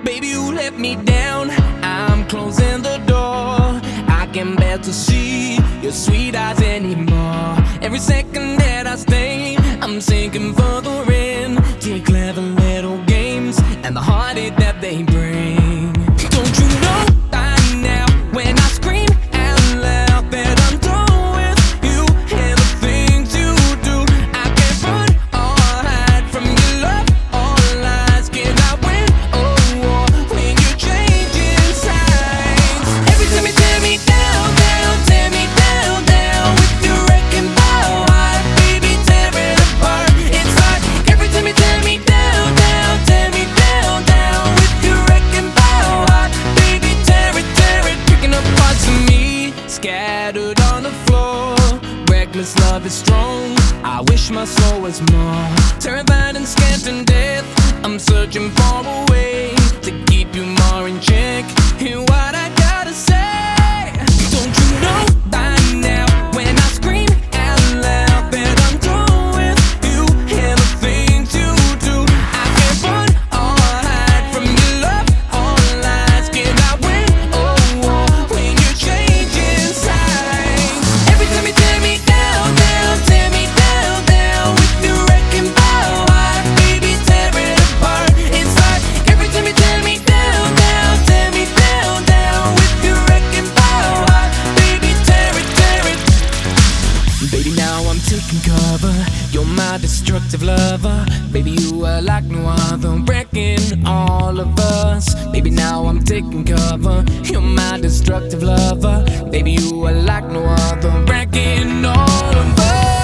Baby, you let me down, I'm closing the door. I can't bear to see your sweet eyes anymore. Every second that I stay, I'm sinking further in to your clever little games and the heartache that they bring. Don't you know by now, when I scream out loud that I'm done with you and the things you do, I can't run or hide from your love or lies. Can I win or war when you change sides? Every time you tear me down, down, tear me down, down with your wrecking ball, baby, tear it apart. It's like every time you tear me down, down, tear me down, down with your wrecking ball, baby, tear it, picking up parts of me scattered on the floor. Reckless love is strong, I wish my soul was more terrified and scared to death. I'm searching for a way to keep you more in check. Hear what I gotta say. Don't you know by now, when I scream out loud that I'm done with you and the things you do, I can't run or hide from your love or lies. Can I win or war when you change sides? Every time you tear me down, down, tear me down, down with your wrecking ball, baby, tear it apart. It's like every time you tear me down, down, tear me down, down with your wrecking ball, baby, tear it. Baby, now I'm taking cover, you're my destructive lover. Baby, you are like no other, wrecking all of us. Baby, now I'm taking cover, you're my destructive lover. Baby, you are like no other, wrecking all of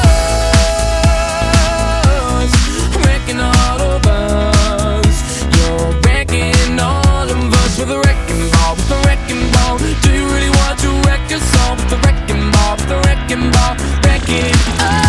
us, wrecking all of us. You're wrecking all of us with a wrecking ball, with a wrecking ball. Do you really want to wreck us all with a wrecking ball, with a wrecking ball, wrecking us?